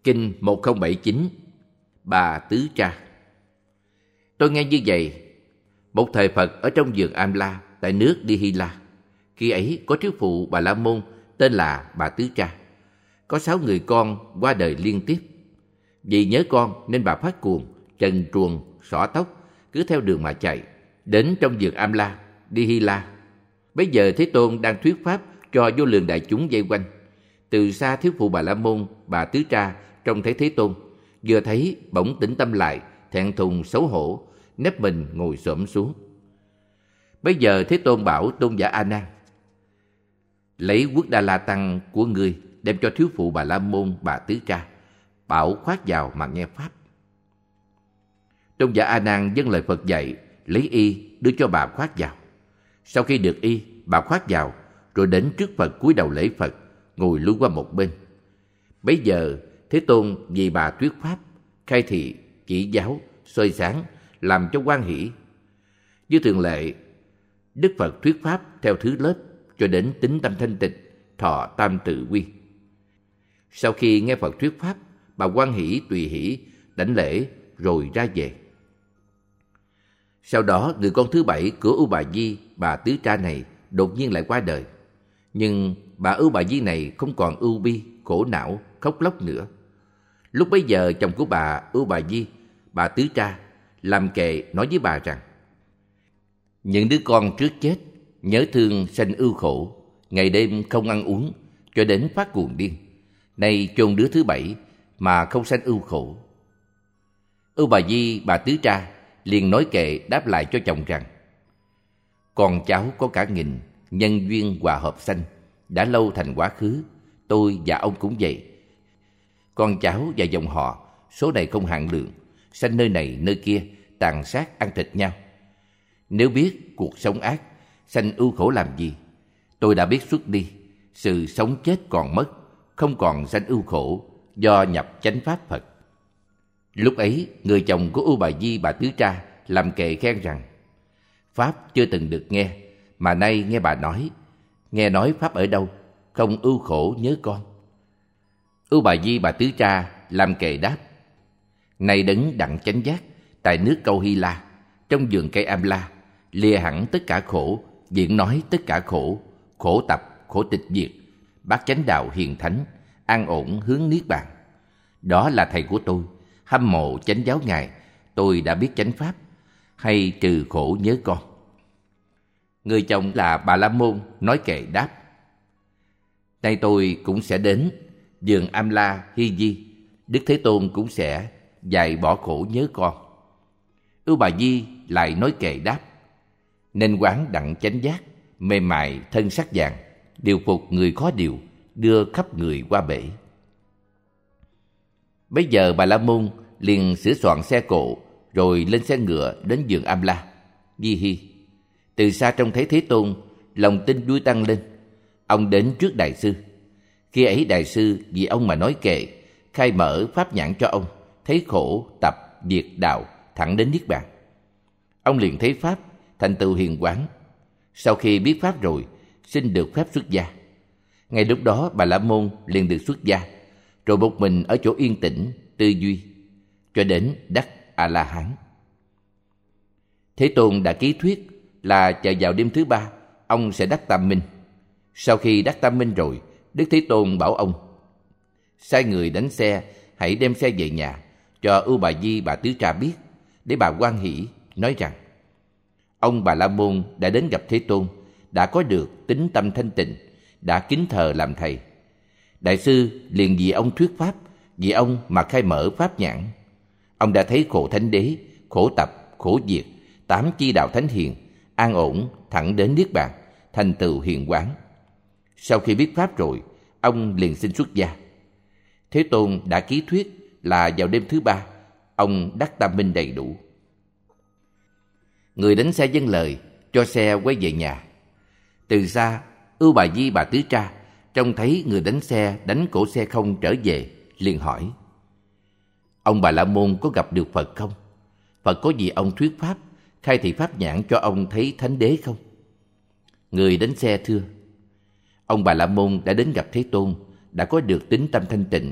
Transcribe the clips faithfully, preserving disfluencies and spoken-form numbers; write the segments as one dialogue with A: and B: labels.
A: Kinh một không bảy chín, Bà Tứ Tra. Tôi nghe như vậy, một thời Phật ở trong vườn Amla tại nước Đi Hy La. Khi ấy có thiếu phụ Bà La Môn tên là Bà Tứ Tra. Có sáu người con qua đời liên tiếp. Vì nhớ con nên bà phát cuồng, trần truồng, xõa tóc, cứ theo đường mà chạy, đến trong vườn Amla, Đi Hy La. Bấy giờ Thế Tôn đang thuyết pháp cho vô lượng đại chúng vây quanh. Từ xa thiếu phụ Bà La Môn, Bà Tứ Tra trông thấy Thế Tôn, vừa thấy bỗng tĩnh tâm lại, thẹn thùng xấu hổ, nép mình ngồi xổm xuống. Bấy giờ Thế Tôn bảo tôn giả A Nan: lấy Quốc Đà La Tăng của ngươi đem cho thiếu phụ Bà La Môn, Bà Tứ Tra, bảo khoác vào mà nghe pháp. Tôn giả A Nan vâng lời Phật dạy, lấy y đưa cho bà khoác vào. Sau khi được y, bà khoác vào, rồi đến trước Phật cúi đầu lễ Phật, ngồi lui qua một bên. Bấy giờ Thế Tôn vì bà thuyết pháp, khai thị, chỉ giáo, soi sáng, làm cho hoan hỷ. Như thường lệ, Đức Phật thuyết pháp theo thứ lớp cho đến tín tâm thanh tịnh, thọ tam tự quy. Sau khi nghe Phật thuyết pháp, bà hoan hỷ tùy hỷ, đảnh lễ rồi ra về. Sau đó, người con thứ bảy của Ưu Bà Di, Bà Tứ Tra này đột nhiên lại qua đời. Nhưng bà Ưu Bà Di này không còn ưu bi, khổ não, khóc lóc nữa. Lúc bấy giờ chồng của bà Ưu Bà Di, Bà Tứ Tra, làm kệ nói với bà rằng: những đứa con trước chết nhớ thương sanh ưu khổ, ngày đêm không ăn uống cho đến phát cuồng điên. Nay chôn đứa thứ bảy mà không sanh ưu khổ. Ưu Bà Di, Bà Tứ Tra liền nói kệ đáp lại cho chồng rằng: con cháu có cả nghìn, nhân duyên hòa hợp sanh, đã lâu thành quá khứ, tôi và ông cũng vậy. Con cháu và dòng họ số này không hạn lượng, sanh nơi này nơi kia, tàn sát ăn thịt nhau. Nếu biết cuộc sống ác, sanh ưu khổ làm gì, tôi đã biết xuất đi, sự sống chết còn mất, không còn sanh ưu khổ, do nhập chánh pháp Phật. Lúc ấy, người chồng của Ưu Bà Di, Bà Tứ Tra làm kệ khen rằng: pháp chưa từng được nghe, mà nay nghe bà nói. Nghe nói pháp ở đâu, không ưu khổ nhớ con. Ưu Bà Di, Bà Tứ Tra làm kệ đáp: này đấng đặng chánh giác, tại nước Câu Hy La, trong vườn cây Amla, lìa hẳn tất cả khổ, diễn nói tất cả khổ, khổ tập, khổ tịch diệt, bát chánh đạo hiền thánh, an ổn hướng niết bàn. Đó là thầy của tôi, hâm mộ chánh giáo ngài, tôi đã biết chánh pháp, hay trừ khổ nhớ con. Người chồng là Bà La Môn nói kệ đáp: nay tôi cũng sẽ đến vườn Amla Hy Di, Đức Thế Tôn cũng sẽ dạy bỏ khổ nhớ con. Ưu Bà Di lại nói kệ đáp: nên quán đặng chánh giác, mềm mại thân sắc vàng, điều phục người khó điều, đưa khắp người qua bể. Bấy giờ Bà La Môn liền sửa soạn xe cộ, rồi lên xe ngựa đến vườn Amla Di Hy. Từ xa trông thấy Thế Tôn, lòng tin vui tăng lên. Ông đến trước Đại sư. Khi ấy Đại sư vì ông mà nói kệ, khai mở pháp nhãn cho ông, thấy khổ tập diệt đạo thẳng đến niết bàn. Ông liền thấy pháp, thành tựu hiền quán. Sau khi biết pháp rồi, xin được phép xuất gia. Ngay lúc đó Bà La Môn liền được xuất gia, rồi một mình ở chỗ yên tĩnh tư duy cho đến đắc A La Hán. Thế Tôn đã ký thuyết là chờ vào đêm thứ ba ông sẽ đắc tam minh. Sau khi đắc tam minh rồi, Đức Thế Tôn bảo ông: sai người đánh xe, hãy đem xe về nhà, cho Ưu Bà Di, Bà Tứ Tra biết, để bà hoan hỷ, nói rằng: ông Bà La Môn đã đến gặp Thế Tôn, đã có được tính tâm thanh tịnh, đã kính thờ làm thầy. Đại sư liền vì ông thuyết pháp, vì ông mà khai mở pháp nhãn. Ông đã thấy khổ thánh đế, khổ tập, khổ diệt, tám chi đạo thánh hiền, an ổn thẳng đến niết bàn, thành tựu hiền quán. Sau khi biết pháp rồi, ông liền xin xuất gia. Thế Tôn đã ký thuyết là vào đêm thứ ba ông đắc tam minh đầy đủ. Người đánh xe vâng lời, cho xe quay về nhà. Từ xa, Ưu Bà Di, Bà Tứ Tra trông thấy người đánh xe đánh cổ xe không trở về, liền hỏi: ông Bà La Môn có gặp được Phật không? Phật có gì ông thuyết pháp, khai thị pháp nhãn cho ông thấy thánh đế không? Người đánh xe thưa: ông Bà La Môn đã đến gặp Thế Tôn, đã có được tính tâm thanh tịnh,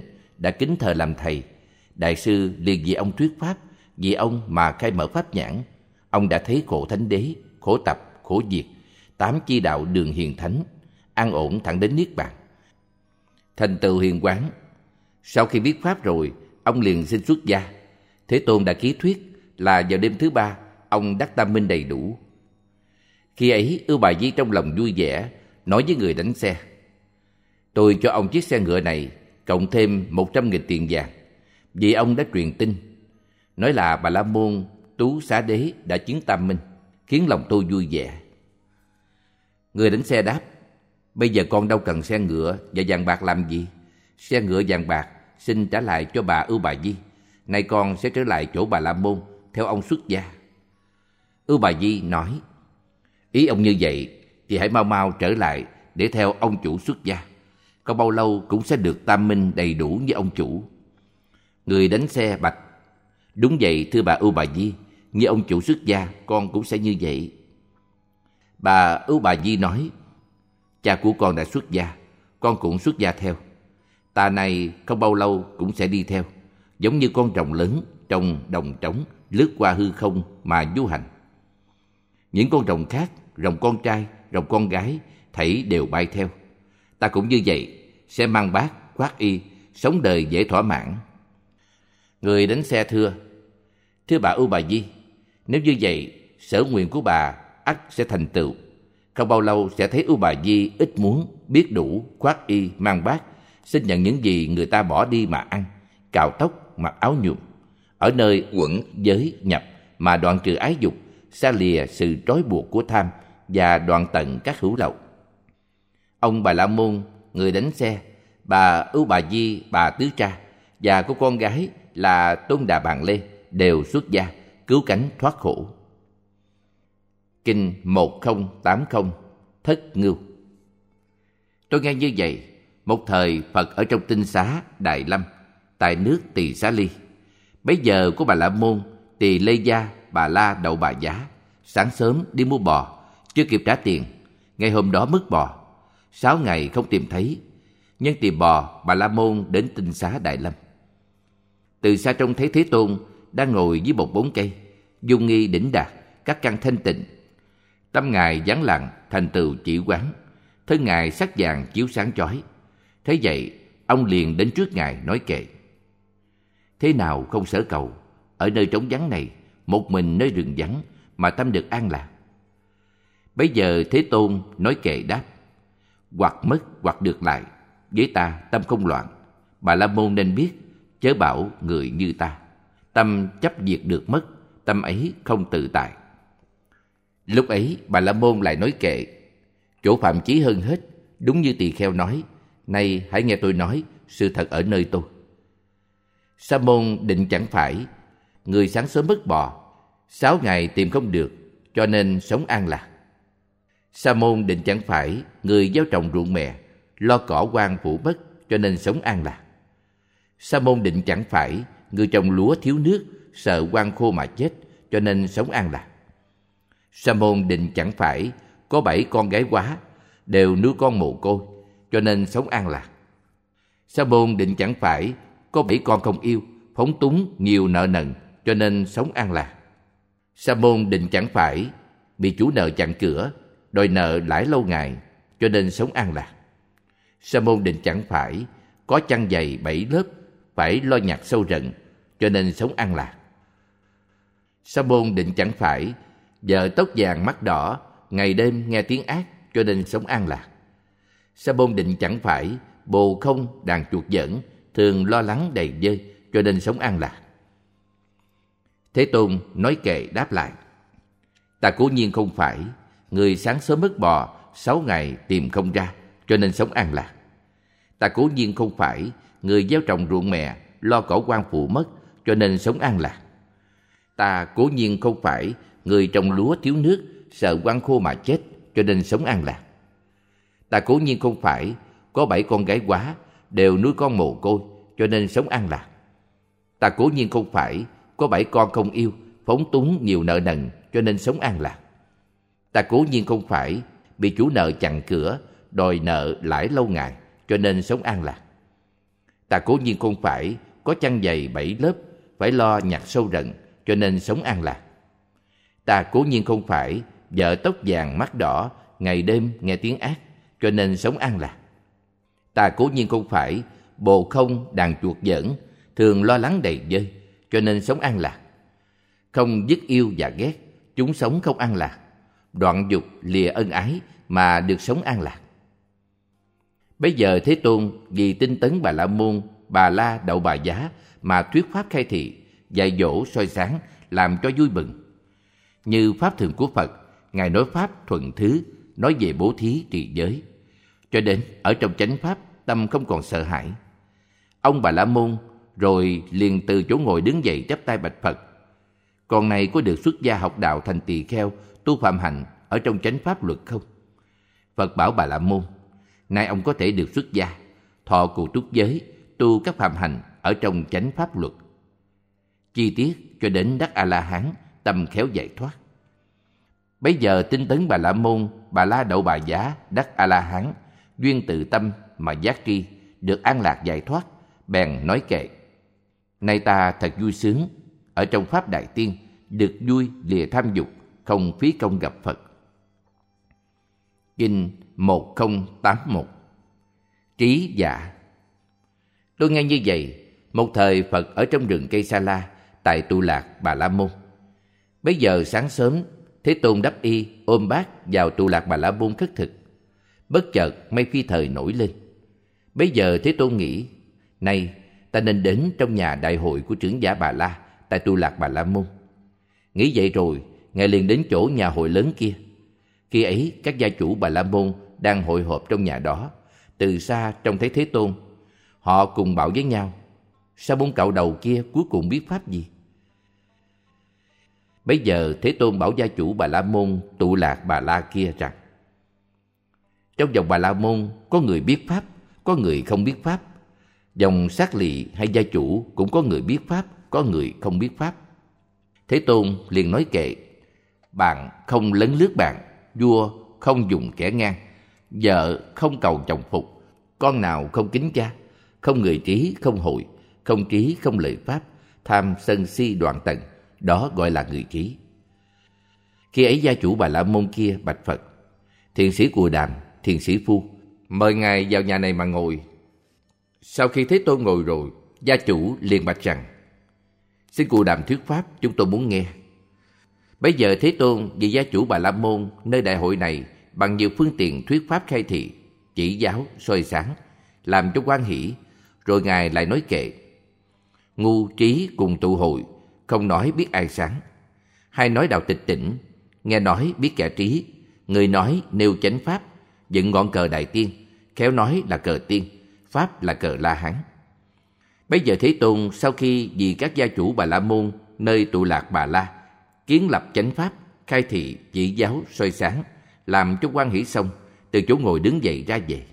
A: đã kính thờ làm thầy. Đại sư liền vì ông thuyết pháp, vì ông mà khai mở pháp nhãn. Ông đã thấy khổ thánh đế, khổ tập, khổ diệt, tám chi đạo đường hiền thánh, an ổn thẳng đến niết bàn, thành tựu hiền quán. Sau khi biết pháp rồi, ông liền xin xuất gia. Thế Tôn đã ký thuyết là vào đêm thứ ba, ông đắc tam minh đầy đủ. Khi ấy, Ưu Bà Di trong lòng vui vẻ, nói với người đánh xe: tôi cho ông chiếc xe ngựa này, cộng thêm một trăm nghìn tiền vàng, vì ông đã truyền tin, nói là Bà La Môn Tú Xá Đế đã chứng tam minh, khiến lòng tôi vui vẻ. Người đánh xe đáp: bây giờ con đâu cần xe ngựa và vàng bạc làm gì? Xe ngựa vàng bạc xin trả lại cho bà Ưu Bà Di. Nay con sẽ trở lại chỗ Bà La Môn theo ông xuất gia. Ưu Bà Di nói: ý ông như vậy thì hãy mau mau trở lại để theo ông chủ xuất gia. Có bao lâu cũng sẽ được tam minh đầy đủ như ông chủ. Người đánh xe bạch: đúng vậy thưa bà Ưu Bà Di, như ông chủ xuất gia con cũng sẽ như vậy. Bà Ưu Bà Di nói: cha của con đã xuất gia, con cũng xuất gia theo. Ta này không bao lâu cũng sẽ đi theo, giống như con rồng lớn trong đồng trống lướt qua hư không mà du hành. Những con rồng khác, rồng con trai, rồng con gái, thảy đều bay theo. Ta cũng như vậy, sẽ mang bát, khoác y, sống đời dễ thỏa mãn. Người đánh xe thưa: thưa bà Ưu Bà Di, nếu như vậy, sở nguyện của bà ắt sẽ thành tựu. Không bao lâu sẽ thấy Ưu Bà Di ít muốn, biết đủ, khoác y, mang bát, xin nhận những gì người ta bỏ đi mà ăn, cạo tóc, mặc áo nhuộm, ở nơi uẩn giới nhập mà đoạn trừ ái dục, xa lìa sự trói buộc của tham và đoạn tận các hữu lậu. Ông Bà La Môn, người đánh xe, bà Ưu Bà Di, bà Tứ Tra và cô con gái là Tôn Đà Bàn Lê đều xuất gia, cứu cánh thoát khổ. Kinh một không tám không Thất Ngưu. Tôi nghe như vậy, một thời Phật ở trong Tinh Xá Đại Lâm, tại nước Tỳ Xá Ly. Bấy giờ có Bà La Môn Tỳ Lê Gia Bà La Đậu Bà Giá, sáng sớm đi mua bò, chưa kịp trả tiền, ngày hôm đó mất bò. Sáu ngày không tìm thấy. Nhân tìm bò, Bà La Môn đến Tinh Xá Đại Lâm. Từ xa trông thấy Thế Tôn đang ngồi dưới một bóng cây, dung nghi đỉnh đạt, các căn thanh tịnh. Tâm Ngài vắng lặng, thành tựu chỉ quán, thân Ngài sắc vàng chiếu sáng chói. Thế vậy, ông liền đến trước Ngài nói kệ: thế nào không sở cầu, ở nơi trống vắng này, một mình nơi rừng vắng mà tâm được an lạc. Bấy giờ Thế Tôn nói kệ đáp: hoặc mất hoặc được lại, với ta tâm không loạn. Bà La Môn nên biết, chớ bảo người như ta. Tâm chấp diệt được mất, tâm ấy không tự tại. Lúc ấy Bà La Môn lại nói kệ: chỗ phạm chí hơn hết, đúng như tỳ kheo nói, nay hãy nghe tôi nói sự thật ở nơi tôi. Sa môn định chẳng phải, người sáng sớm mất bò, sáu ngày tìm không được, cho nên sống an lạc. Sa môn định chẳng phải, người gieo trồng ruộng mè, lo cỏ hoang phủ mất, cho nên sống an lạc. Sa môn định chẳng phải, người trồng lúa thiếu nước, sợ hoang khô mà chết, cho nên sống an lạc. Sa môn định chẳng phải, có bảy con gái quá, đều nuôi con mồ côi, cho nên sống an lạc. Sa môn định chẳng phải, có bảy con không yêu, phóng túng nhiều nợ nần, cho nên sống an lạc. Sa môn định chẳng phải, bị chủ nợ chặn cửa, đòi nợ lãi lâu ngày, cho nên sống an lạc. Sa môn định chẳng phải, có chăn dày bảy lớp, phải lo nhặt sâu rận, cho nên sống an lạc. Sa môn định chẳng phải, vợ tóc vàng mắt đỏ, ngày đêm nghe tiếng ác, cho nên sống an lạc. Sa môn định chẳng phải, bồ không đàn chuột giỡn, thường lo lắng đầy dơi, cho nên sống an lạc. Thế Tôn nói kệ đáp lại: ta cố nhiên không phải, người sáng sớm mất bò, sáu ngày tìm không ra, cho nên sống an lạc. Ta cố nhiên không phải, người gieo trồng ruộng mè, lo cỏ hoang phụ mất, cho nên sống an lạc. Ta cố nhiên không phải, người trồng lúa thiếu nước, sợ hoang khô mà chết, cho nên sống an lạc. Ta cố nhiên không phải, có bảy con gái quá, đều nuôi con mồ côi, cho nên sống an lạc. Ta cố nhiên không phải, có bảy con không yêu, phóng túng nhiều nợ nần, cho nên sống an lạc. Ta cố nhiên không phải, bị chủ nợ chặn cửa, đòi nợ lãi lâu ngày, cho nên sống an lạc. Ta cố nhiên không phải có chăn dày bảy lớp, phải lo nhặt sâu rận, cho nên sống an lạc. Ta cố nhiên không phải vợ tóc vàng mắt đỏ, ngày đêm nghe tiếng ác, cho nên sống an lạc. Ta cố nhiên không phải bồ không đàn chuột giỡn, thường lo lắng đầy vơi, cho nên sống an lạc. Không dứt yêu và ghét, chúng sống không an lạc. Đoạn dục lìa ân ái mà được sống an lạc. Bây giờ Thế Tôn vì tinh tấn Bà La Môn, Bà La Đậu Bà Giá mà thuyết pháp khai thị, dạy dỗ soi sáng, làm cho vui mừng. Như pháp thường của Phật, Ngài nói pháp thuận thứ, nói về bố thí trì giới. Cho đến ở trong chánh pháp, tâm không còn sợ hãi. Ông Bà La Môn rồi liền từ chỗ ngồi đứng dậy chắp tay bạch Phật: Con này có được xuất gia học đạo thành tỳ kheo, tu phạm hạnh ở trong chánh pháp luật không? Phật bảo Bà La Môn: Nay ông có thể được xuất gia, thọ cụ túc giới, tu các phạm hạnh ở trong chánh pháp luật. Chi tiết cho đến đắc A-la-hán, tâm khéo giải thoát. Bấy giờ tinh tấn Bà La Môn, Bà La Đậu Bà Giá đắc A-la-hán, duyên tự tâm mà giác tri, được an lạc giải thoát, bèn nói kệ: Nay ta thật vui sướng, ở trong pháp đại tiên, được vui lìa tham dục, không phí công gặp Phật. Kinh một không tám mốt. Trí dạ. Tôi nghe như vậy, một thời Phật ở trong rừng cây Sa La, tại tụ lạc Bà La Môn. Bấy giờ sáng sớm, Thế Tôn đắp y ôm bát vào tụ lạc Bà La Môn khất thực. Bất chợt mây phi thời nổi lên. Bấy giờ Thế Tôn nghĩ: Này, ta nên đến trong nhà đại hội của trưởng giả Bà La tại tụ lạc Bà La Môn. Nghĩ vậy rồi, Ngài liền đến chỗ nhà hội lớn kia. Khi ấy, các gia chủ Bà La Môn đang hội họp trong nhà đó. Từ xa trông thấy Thế Tôn, họ cùng bảo với nhau: Sao bốn cạo đầu kia cuối cùng biết pháp gì? Bấy giờ Thế Tôn bảo gia chủ Bà La Môn tụ lạc Bà La kia rằng: Trong dòng Bà La Môn có người biết pháp, có người không biết pháp. Dòng Sát Lị hay gia chủ cũng có người biết pháp, có người không biết pháp. Thế Tôn liền nói kệ: Bạn không lấn lướt bạn, vua không dùng kẻ ngang, vợ không cầu chồng phục, con nào không kính cha, không người trí không hội, không trí không lợi pháp, tham sân si đoạn tận, đó gọi là người trí. Khi ấy gia chủ Bà La Môn kia bạch Phật: Thiện sĩ Cù Đàm, thiện sĩ Phu, mời ngài vào nhà này mà ngồi. Sau khi Thế Tôn ngồi rồi, gia chủ liền bạch rằng: Xin Cù Đàm thuyết pháp, chúng tôi muốn nghe. Bấy giờ Thế Tôn vì gia chủ Bà La Môn nơi đại hội này bằng nhiều phương tiện thuyết pháp khai thị, chỉ giáo, soi sáng, làm cho hoan hỷ. Rồi Ngài lại nói kệ: Ngu trí cùng tụ hội, không nói biết ai sáng. Hay nói đạo tịch tỉnh, nghe nói biết kẻ trí. Người nói nêu chánh pháp, dựng ngọn cờ đại tiên, khéo nói là cờ tiên, pháp là cờ La Hán. Bấy giờ Thế Tôn sau khi vì các gia chủ Bà La Môn nơi tụ lạc Bà La kiến lập chánh pháp, khai thị, chỉ giáo, soi sáng, làm cho hoan hỷ xong, từ chỗ ngồi đứng dậy ra về.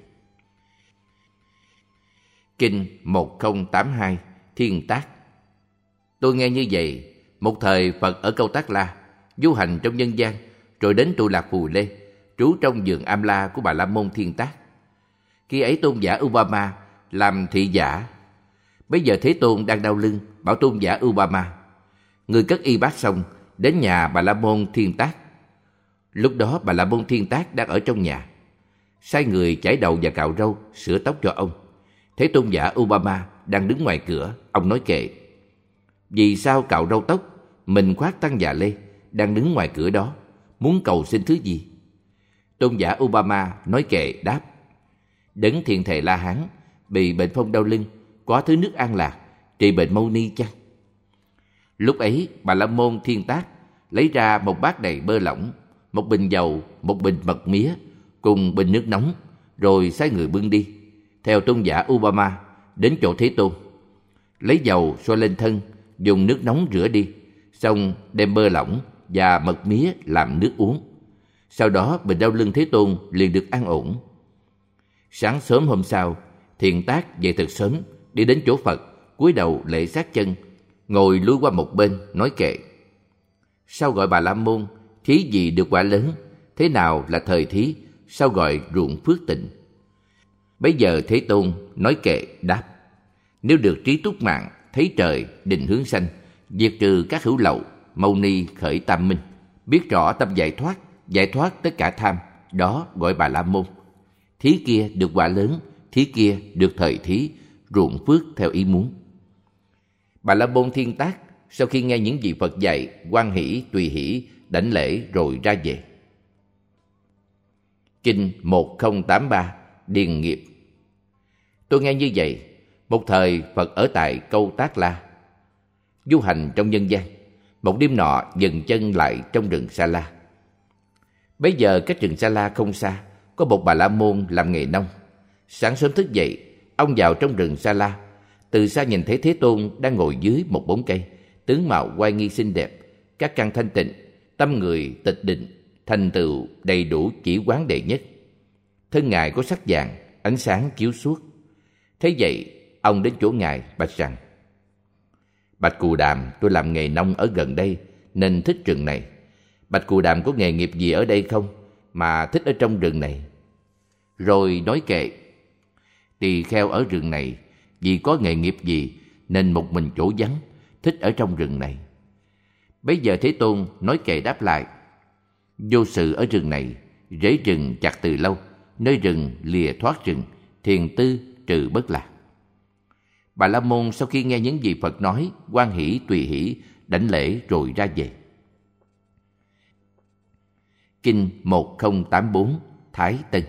A: Kinh một không tám hai Thiên Tác. Tôi nghe như vậy, một thời Phật ở Câu Tác La, du hành trong nhân gian, rồi đến tụ lạc Phù Lê, trú trong vườn Am La của Bà La Môn Thiên Tác. Khi ấy tôn giả Ubama làm thị giả. Bây giờ Thế Tôn đang đau lưng, bảo tôn giả Ubama: Người cất y bát xong, đến nhà Bà La Môn Thiên Tác. Lúc đó Bà La Môn Thiên Tác đang ở trong nhà. Sai người chải đầu và cạo râu, sửa tóc cho ông. Thế tôn giả Ubama đang đứng ngoài cửa, ông nói kệ: Vì sao cạo râu tóc, mình khoác tăng già lê, đang đứng ngoài cửa đó, muốn cầu xin thứ gì? Tôn giả Ubama nói kệ đáp: Đấng Thiện Thệ La Hán bị bệnh phong đau lưng, có thứ nước an lạc trị bệnh Mâu Ni chăng? Lúc ấy Bà La Môn Thiên Tác lấy ra một bát đầy bơ lỏng, một bình dầu, một bình mật mía cùng bình nước nóng, rồi sai người bưng đi theo tôn giả Ubama đến chỗ Thế Tôn. Lấy dầu xoa lên thân, dùng nước nóng rửa đi, xong đem bơ lỏng và mật mía làm nước uống. Sau đó bệnh đau lưng Thế Tôn liền được an ổn. Sáng sớm hôm sau, Thiện Tác dậy thật sớm, đi đến chỗ Phật, cúi đầu lễ sát chân, ngồi lui qua một bên, nói kệ: Sao gọi Bà La Môn, thí gì được quả lớn? Thế nào là thời thí? Sao gọi ruộng phước tịnh? Bấy giờ Thế Tôn nói kệ đáp: Nếu được trí túc mạng, thấy trời, định hướng sanh, diệt trừ các hữu lậu, mâu ni khởi tam minh, biết rõ tâm giải thoát, giải thoát tất cả tham, đó gọi Bà La Môn. Thí kia được quả lớn, thí kia được thời thí, ruộng phước theo ý muốn. Bà La Môn Thiên Tác sau khi nghe những gì Phật dạy, hoan hỷ, tùy hỷ, đảnh lễ rồi ra về. Kinh một không tám ba Điền nghiệp. Tôi nghe như vậy, một thời Phật ở tại Câu Tác La, du hành trong nhân gian. Một đêm nọ dừng chân lại trong rừng Sa La. Bấy giờ cách rừng Sa La không xa, có một Bà La Môn làm nghề nông. Sáng sớm thức dậy, ông vào trong rừng Sa La. Từ xa nhìn thấy Thế Tôn đang ngồi dưới một bóng cây, tướng mạo oai nghi xinh đẹp, các căn thanh tịnh, tâm người tịch định, thành tựu đầy đủ chỉ quán đệ nhất. Thân Ngài có sắc vàng, ánh sáng chiếu suốt. Thế vậy, ông đến chỗ Ngài bạch rằng: Bạch Cù Đàm, tôi làm nghề nông ở gần đây nên thích rừng này. Bạch Cù Đàm có nghề nghiệp gì ở đây không mà thích ở trong rừng này? Rồi nói kệ: Tỳ kheo ở rừng này vì có nghề nghiệp gì nên một mình chỗ vắng, thích ở trong rừng này. Bấy giờ Thế Tôn nói kệ đáp lại: Vô sự ở rừng này, rễ rừng chặt từ lâu, nơi rừng lìa thoát rừng, thiền tư trừ bất lạc. Bà La Môn sau khi nghe những gì Phật nói, hoan hỷ tùy hỷ, đảnh lễ rồi ra về. Kinh một không tám bốn Thái Tân.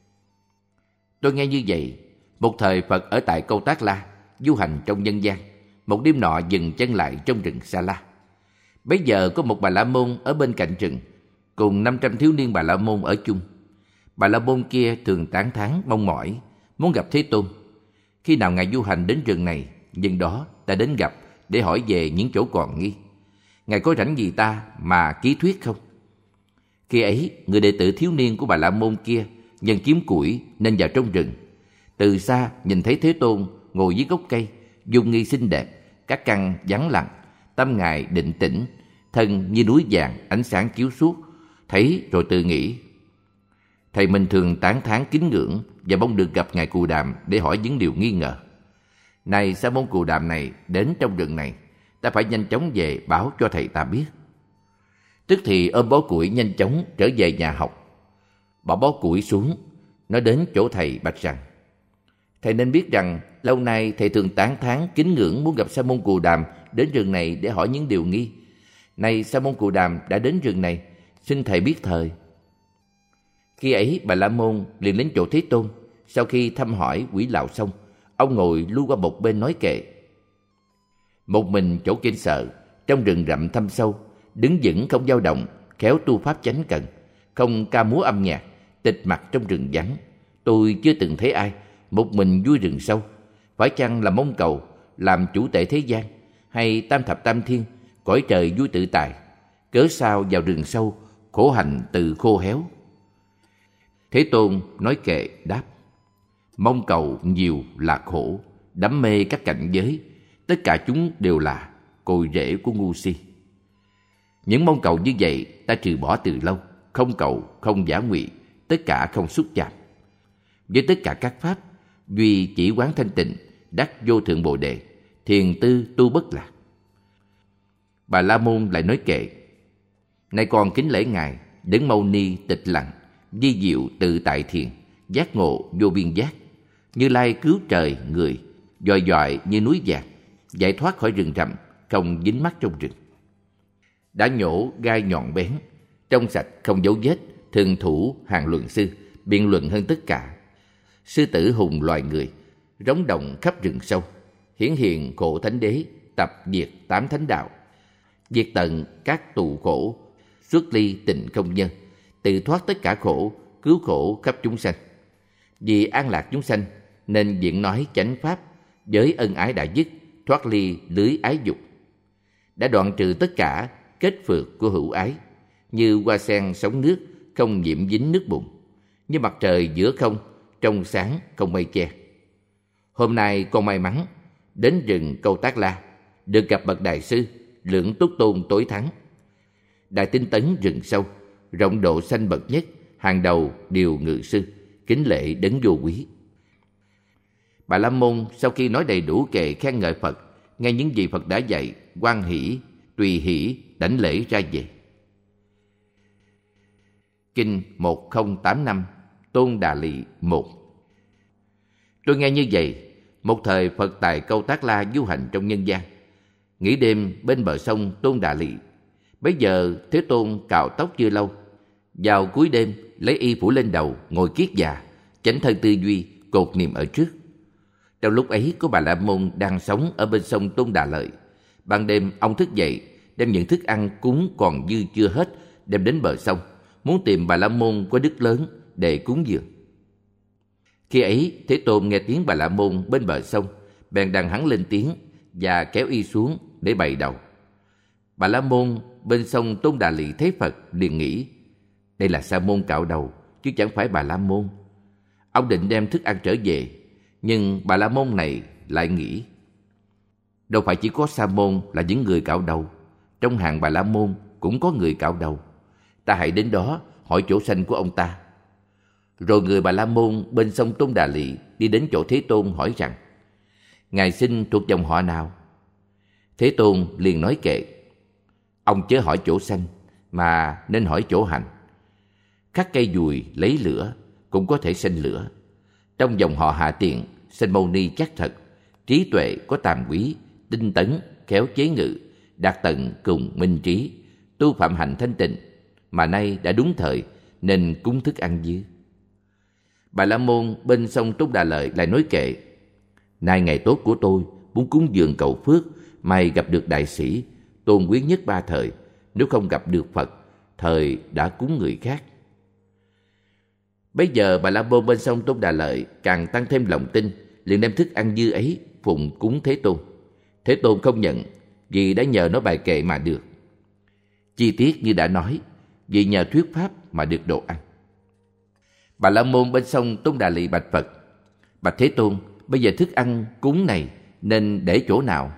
A: Tôi nghe như vậy, một thời Phật ở tại Câu Tác La, du hành trong nhân gian. Một đêm nọ dừng chân lại trong rừng Sa La. Bấy giờ có một Bà La Môn ở bên cạnh rừng, cùng năm trăm thiếu niên Bà La Môn ở chung. Bà La Môn kia thường tán thán mong mỏi, muốn gặp Thế Tôn. Khi nào Ngài du hành đến rừng này, nhân đó ta đến gặp để hỏi về những chỗ còn nghi. Ngài có rảnh gì ta mà ký thuyết không? Khi ấy, người đệ tử thiếu niên của Bà La Môn kia nhân kiếm củi nên vào trong rừng. Từ xa nhìn thấy Thế Tôn ngồi dưới gốc cây, dung nghi xinh đẹp, các căn vắng lặng, tâm Ngài định tĩnh, thân như núi vàng, ánh sáng chiếu suốt. Thấy rồi tự nghĩ: Thầy mình thường tán thán kính ngưỡng và mong được gặp Ngài Cù Đàm để hỏi những điều nghi ngờ. Này Sa môn Cù Đàm này đến trong rừng này, ta phải nhanh chóng về báo cho thầy ta biết. Tức thì ôm bó củi nhanh chóng trở về nhà học. Bỏ bó củi xuống, nó đến chỗ thầy bạch rằng: Thầy nên biết rằng lâu nay thầy thường tán thán kính ngưỡng muốn gặp Sa môn Cù Đàm đến rừng này để hỏi những điều nghi. Này Sa môn Cù Đàm đã đến rừng này, xin thầy biết thời. Khi ấy Bà La Môn liền đến chỗ Thế Tôn. Sau khi thăm hỏi quỷ lạo xong, ông ngồi lui qua một bên nói kệ: Một mình chỗ kinh sợ, trong rừng rậm thâm sâu, đứng vững không dao động, khéo tu pháp chánh cần, không ca múa âm nhạc, tịch mặc trong rừng vắng. Tôi chưa từng thấy ai một mình vui rừng sâu. Phải chăng là mong cầu làm chủ tể thế gian, hay tam thập tam thiên, cõi trời vui tự tại? Cớ sao vào rừng sâu, khổ hành từ khô héo? Thế Tôn nói kệ đáp: Mong cầu nhiều là khổ, đắm mê các cảnh giới, tất cả chúng đều là cội rễ của ngu si. Những mong cầu như vậy ta trừ bỏ từ lâu, không cầu, không giả ngụy, tất cả không xúc chạm. Với tất cả các pháp, duy chỉ quán thanh tịnh, đắc vô thượng bồ đề, thiền tư tu bất lạc. Bà La Môn lại nói kệ: Nay con kính lễ Ngài, Đấng Mâu Ni tịch lặng, vi diệu tự tại thiền, giác ngộ vô biên giác. Như Lai cứu trời người, dòi dòi như núi vàng, giải thoát khỏi rừng rậm, không dính mắc trong rừng. Đã nhổ gai nhọn bén, trong sạch không dấu vết, thường thủ hàng luận sư, biện luận hơn tất cả. Sư tử hùng loài người, rống động khắp rừng sâu, hiển hiện khổ thánh đế, tập diệt tám thánh đạo, diệt tận các tù khổ, xuất ly tình không nhân, tự thoát tất cả khổ, cứu khổ khắp chúng sanh. Vì an lạc chúng sanh nên diễn nói chánh pháp, với ân ái đã dứt, thoát ly lưới ái dục. Đã đoạn trừ tất cả kết phược của hữu ái, như hoa sen sống nước, không nhiễm dính nước bùn, như mặt trời giữa không, trong sáng không mây che. Hôm nay con may mắn đến rừng Câu Tác La, được gặp bậc đại sư Lưỡng Túc Tôn tối thắng. Đại tinh tấn rừng sâu, rộng độ sanh bậc nhất, hàng đầu điều ngự sư, kính lễ đấng vô quý. Bà La Môn sau khi nói đầy đủ kệ khen ngợi Phật, nghe những gì Phật đã dạy, hoan hỷ, tùy hỷ, đảnh lễ ra về. Kinh một không tám năm, Tôn Đà Lị một. Tôi nghe như vậy, một thời Phật tại Câu Tác La du hành trong nhân gian, nghỉ đêm bên bờ sông Tôn Đà Lị. Bấy giờ Thế Tôn cạo tóc chưa lâu, vào cuối đêm lấy y phủ lên đầu, ngồi kiết già, chánh thân tư duy, cột niệm ở trước. Trong lúc ấy có Bà La Môn đang sống ở bên sông Tôn Đà Lợi. Ban đêm ông thức dậy, đem những thức ăn cúng còn dư chưa hết đem đến bờ sông, muốn tìm Bà La Môn có đức lớn để cúng dường. Khi ấy Thế Tôn nghe tiếng Bà La Môn bên bờ sông, bèn đằng hắn lên tiếng và kéo y xuống để bày đầu. Bà La Môn bên sông Tôn Đà Lị thấy Phật liền nghĩ, đây là Sa môn cạo đầu chứ chẳng phải Bà La Môn. Ông định đem thức ăn trở về, nhưng Bà La Môn này lại nghĩ, đâu phải chỉ có Sa môn là những người cạo đầu, trong hàng Bà La Môn cũng có người cạo đầu. Ta hãy đến đó hỏi chỗ sanh của ông ta. Rồi người Bà La Môn bên sông Tôn Đà Lị đi đến chỗ Thế Tôn hỏi rằng, ngài sinh thuộc dòng họ nào? Thế Tôn liền nói kệ, ông chớ hỏi chỗ sanh, mà nên hỏi chỗ hành. Khắc cây dùi lấy lửa cũng có thể sinh lửa. Trong dòng họ Hạ Tiện, sinh Mâu Ni chắc thật, trí tuệ có tam quý, tinh tấn, khéo chế ngự, đạt tận cùng minh trí, tu phạm hạnh thanh tịnh, mà nay đã đúng thời nên cúng thức ăn dư. Bà La Môn bên sông Tôn Đà Lợi lại nói kệ, nay ngày tốt của tôi, muốn cúng dường cầu phước, may gặp được đại sĩ, tôn quý nhất ba thời, nếu không gặp được Phật, thời đã cúng người khác. Bây giờ Bà La Môn bên sông Tôn Đà Lợi càng tăng thêm lòng tin, liền đem thức ăn dư ấy phụng cúng Thế Tôn. Thế Tôn không nhận, vì đã nhờ nó bài kệ mà được. Chi tiết như đã nói, vì nhờ thuyết pháp mà được đồ ăn. Bà La Môn bên sông Tôn Đà Lị bạch Phật, bạch Thế Tôn, bây giờ thức ăn cúng này nên để chỗ nào?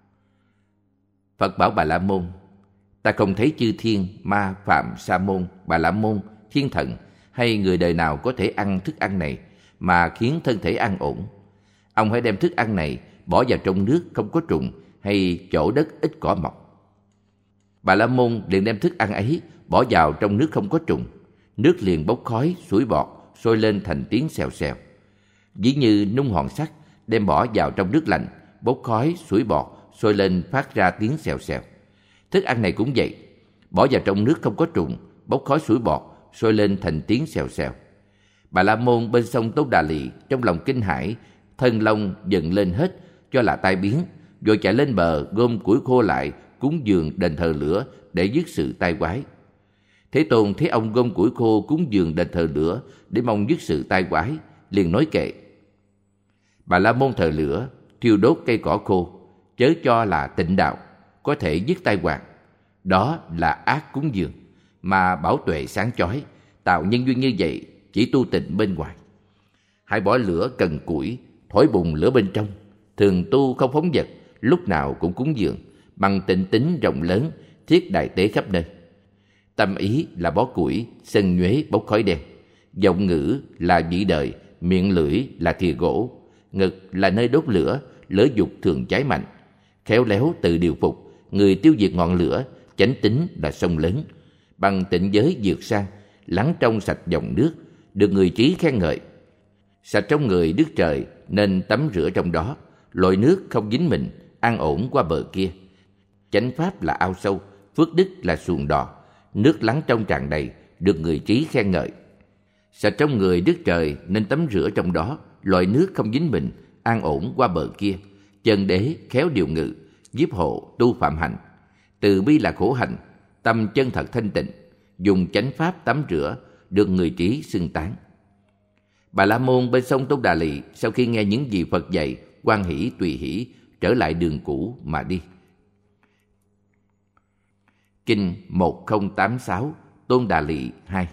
A: Phật bảo Bà La Môn, ta không thấy chư thiên, ma, phạm, sa môn, Bà La Môn, thiên thần hay người đời nào có thể ăn thức ăn này mà khiến thân thể an ổn. Ông hãy đem thức ăn này bỏ vào trong nước không có trùng hay chỗ đất ít cỏ mọc. Bà La Môn liền đem thức ăn ấy bỏ vào trong nước không có trùng, nước liền bốc khói, sủi bọt, sôi lên thành tiếng xèo xèo. Ví như nung hòn sắt đem bỏ vào trong nước lạnh, bốc khói, sủi bọt, sôi lên phát ra tiếng xèo xèo. Thức ăn này cũng vậy, bỏ vào trong nước không có trùng, bốc khói sủi bọt, sôi lên thành tiếng xèo xèo. Bà La Môn bên sông Tôn Đà Lị trong lòng kinh hãi, thân lông dựng lên hết, cho là tai biến, rồi chạy lên bờ gom củi khô lại cúng dường đền thờ lửa để dứt sự tai quái. Thế Tôn thấy ông gom củi khô cúng dường đền thờ lửa để mong dứt sự tai quái, liền nói kệ, Bà La Môn thờ lửa, thiêu đốt cây cỏ khô, chớ cho là tịnh đạo, có thể dứt tai họa. Đó là ác cúng dường, mà bảo tuệ sáng chói, tạo nhân duyên như vậy chỉ tu tịnh bên ngoài. Hãy bỏ lửa cần củi, thổi bùng lửa bên trong, thường tu không phóng dật, lúc nào cũng cúng dường, bằng tịnh tính rộng lớn, thiết đại tế khắp nơi. Tâm ý là bó củi, sân nhuế bốc khói đen, giọng ngữ là vị đời, miệng lưỡi là thìa gỗ, ngực là nơi đốt lửa, lửa dục thường cháy mạnh. Khéo léo tự điều phục, người tiêu diệt ngọn lửa, chánh tính là sông lớn. Bằng tịnh giới vượt sang, lắng trong sạch dòng nước, được người trí khen ngợi. Sạch trong người Đức Trời nên tắm rửa trong đó, lội nước không dính mình, an ổn qua bờ kia. Chánh pháp là ao sâu, phước đức là xuồng đò, nước lắng trong tràn đầy, được người trí khen ngợi. Sạch trong người Đức Trời nên tắm rửa trong đó, lội nước không dính mình, an ổn qua bờ kia. Chân đế khéo điều ngự, giúp hộ tu phạm hạnh. Từ bi là khổ hạnh, tâm chân thật thanh tịnh, dùng chánh pháp tắm rửa, được người trí xưng tán. Bà La Môn bên sông Tôn Đà Lị sau khi nghe những gì Phật dạy, hoan hỷ tùy hỷ, trở lại đường cũ mà đi. Kinh một không tám sáu, Tôn Đà Lị hai.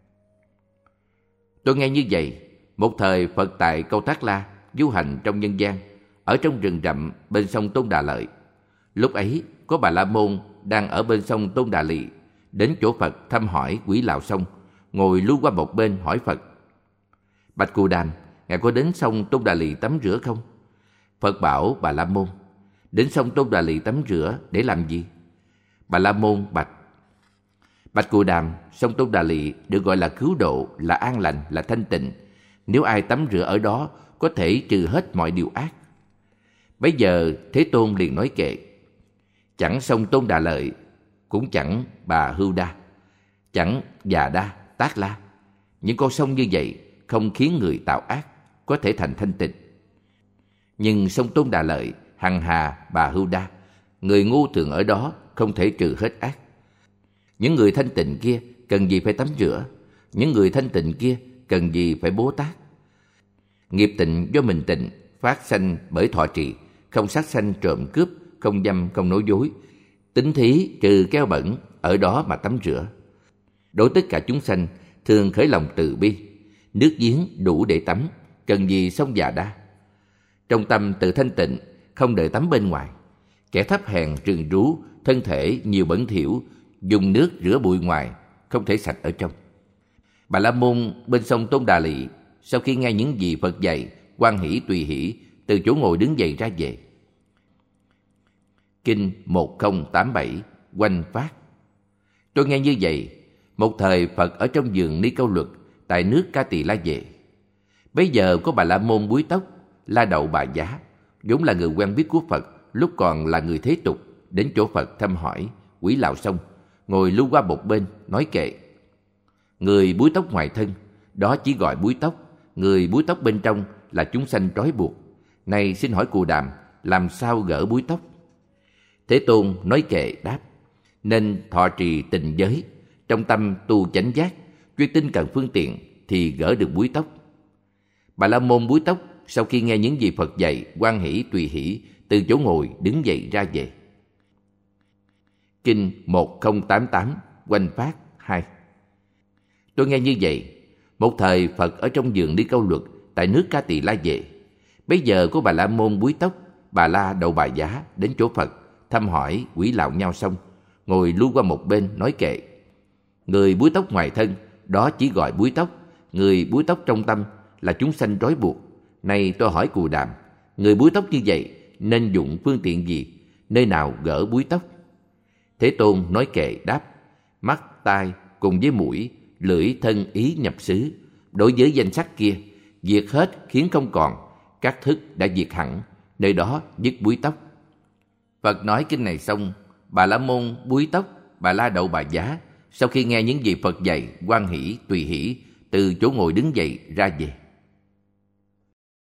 A: Tôi nghe như vậy, một thời Phật tại Câu Tác La du hành trong nhân gian, ở trong rừng rậm bên sông Tôn Đà Lợi. Lúc ấy có Bà La Môn đang ở bên sông Tôn Đà Lị, đến chỗ Phật thăm hỏi quỷ lạo sông, ngồi lưu qua một bên hỏi Phật, bạch Cù Đàm, ngài có đến sông Tôn Đà Lị tắm rửa không? Phật bảo Bà La Môn: Đến sông Tôn Đà Lị tắm rửa để làm gì? Bà La Môn bạch: Bạch Cù Đàm, sông Tôn Đà Lị được gọi là cứu độ, là an lành, là thanh tịnh. Nếu ai tắm rửa ở đó có thể trừ hết mọi điều ác. Bấy giờ Thế Tôn liền nói kệ: Chẳng sông Tôn Đà Lợi, cũng chẳng Bà Hưu Đa, chẳng Già Đa, Tát La. Những con sông như vậy không khiến người tạo ác, có thể thành thanh tịnh. Nhưng sông Tôn Đà Lợi, Hằng Hà, Bà Hưu Đa, người ngu thường ở đó không thể trừ hết ác. Những người thanh tịnh kia cần gì phải tắm rửa? Những người thanh tịnh kia cần gì phải Bố Tát? Nghiệp tịnh do mình tịnh, phát sanh bởi thọ trì, không sát sanh trộm cướp, không dâm, không nói dối, tín thí trừ keo bẩn, ở đó mà tắm rửa. Đối tất cả chúng sanh thường khởi lòng từ bi, nước giếng đủ để tắm, cần gì sông Già Đa. Trong tâm tự thanh tịnh, không đợi tắm bên ngoài. Kẻ thấp hèn rừng rú, thân thể nhiều bẩn thỉu, dùng nước rửa bụi ngoài, không thể sạch ở trong. Bà La Môn bên sông Tôn Đà Lị, sau khi nghe những gì Phật dạy, hoan hỷ tùy hỷ, từ chỗ ngồi đứng dậy ra về. Kinh một không tám bảy Oanh Phát. Tôi nghe như vậy, một thời Phật ở trong vườn Ni Câu Luật, tại nước Ca Tỳ La Vệ. Bấy giờ có Bà La Môn búi tóc, La Đậu Bà Giá, vốn là người quen biết của Phật, lúc còn là người thế tục, đến chỗ Phật thăm hỏi, quỷ lạo xong, ngồi lưu qua một bên, nói kệ: Người búi tóc ngoài thân, đó chỉ gọi búi tóc. Người búi tóc bên trong là chúng sanh trói buộc. Này xin hỏi Cù Đàm, làm sao gỡ búi tóc? Thế Tôn nói kệ đáp: Nên thọ trì tình giới, trong tâm tu chánh giác, chuyên tinh cần phương tiện, thì gỡ được búi tóc. Bà La Môn búi tóc, sau khi nghe những gì Phật dạy, hoan hỷ tùy hỷ, từ chỗ ngồi đứng dậy ra về. Kinh một không tám tám Oanh Phát hai. Tôi nghe như vậy, một thời Phật ở trong vườn Ni Câu Luật, tại nước Ca Tỳ La Vệ. Bấy giờ có Bà La Môn búi tóc, Bà La Đậu Bà Giá đến chỗ Phật thăm hỏi, quỷ lạo nhau xong, ngồi lưu qua một bên, nói kệ: Người búi tóc ngoài thân, đó chỉ gọi búi tóc. Người búi tóc trong tâm là chúng sanh trói buộc. Này tôi hỏi Cù Đàm, người búi tóc như vậy nên dụng phương tiện gì? Nơi nào gỡ búi tóc? Thế Tôn nói kệ đáp: Mắt, tai cùng với mũi, lưỡi, thân, ý nhập xứ, đối với danh sắc kia, diệt hết khiến không còn, các thức đã diệt hẳn, nơi đó dứt búi tóc. Phật nói kinh này xong, Bà La Môn búi tóc, Bà La Đậu Bà Giá, sau khi nghe những gì Phật dạy, hoan hỷ tùy hỷ, từ chỗ ngồi đứng dậy ra về.